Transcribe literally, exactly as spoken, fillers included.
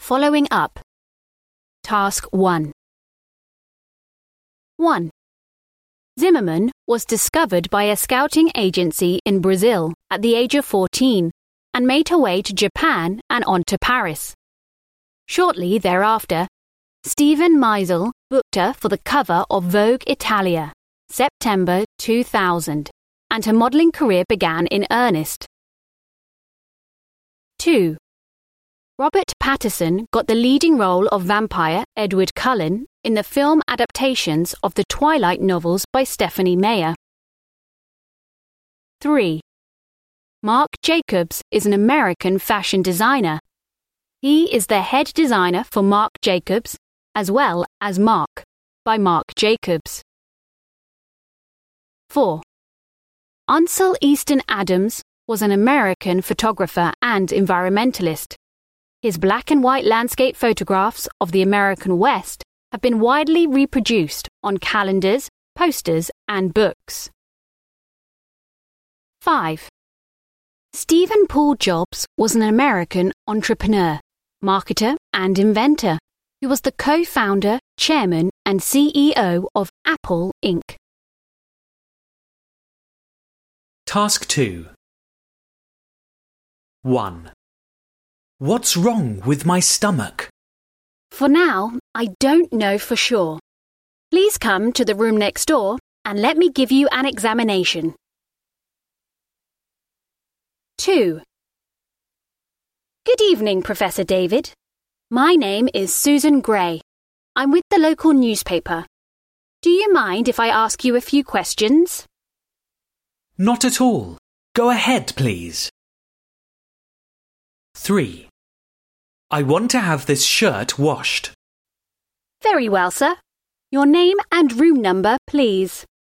Following up. Task one. one. Zimmerman was discovered by a scouting agency in Brazil at the age of fourteen and made her way to Japan and on to Paris. Shortly thereafter, Steven Meisel booked her for the cover of Vogue Italia, September two thousand, and her modelling career began in earnest. two. Robert Pattinson got the leading role of vampire Edward Cullen in the film adaptations of the Twilight novels by Stephenie Meyer. three. Marc Jacobs is an American fashion designer. He is the head designer for Marc Jacobs, as well as Marc, by Marc Jacobs. four. Ansel Easton Adams was an American photographer and environmentalist. His black and white landscape photographs of the American West have been widely reproduced on calendars, posters, and books. five. Stephen Paul Jobs was an American entrepreneur, marketer, and inventor who was the co-founder, chairman, and C E O of Apple Incorporated. Task two. one. What's wrong with my stomach? For now, I don't know for sure. Please come to the room next door and let me give you an examination. two. Good evening, Professor David. My name is Susan Gray. I'm with the local newspaper. Do you mind if I ask you a few questions? Not at all. Go ahead, please. three. I want to have this shirt washed. Very well, sir. Your name and room number, please.